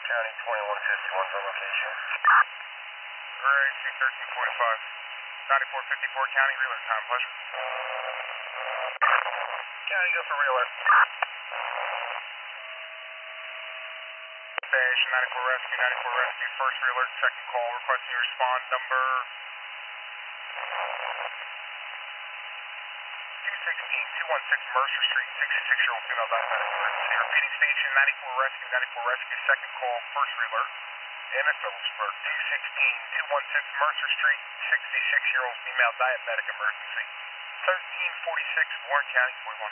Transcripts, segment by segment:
County 2151's on location. RAC 1345. 9454 County, reeler time, pleasure. County, go for reeler. Station 94 Rescue, first reeler, second call, requesting you respond, number 216 Mercer Street, 66-year-old female diabetic emergency. Repeating station 94 Rescue, second call, first reeler. Emmett Phillipsburg, 216 Mercer Street, 66-year-old female diabetic emergency. 1346 Warren County, 41.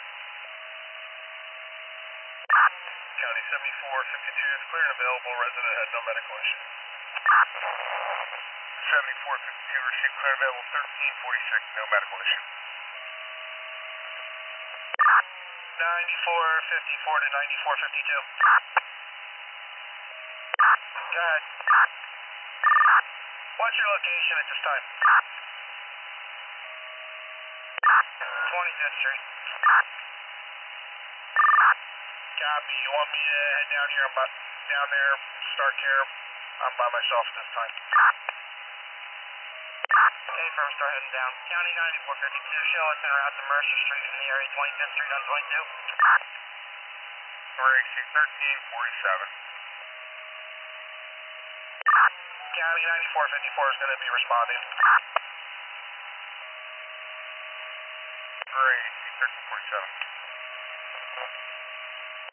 County 7452 is clear and available. Resident had no medical issue. 7452 received clear and available. 1346, no medical issue. 9454 to 9452. Go ahead. What's your location at this time? 25th Street. Copy. You want me to head down here? I'm down there, start care. I'm by myself at this time. Okay, firm, start heading down. County 9452, show us en route to Mercer Street from the area 25th Street on 22. RAC 1347. County 9454 is going to be responding. RAC 1347.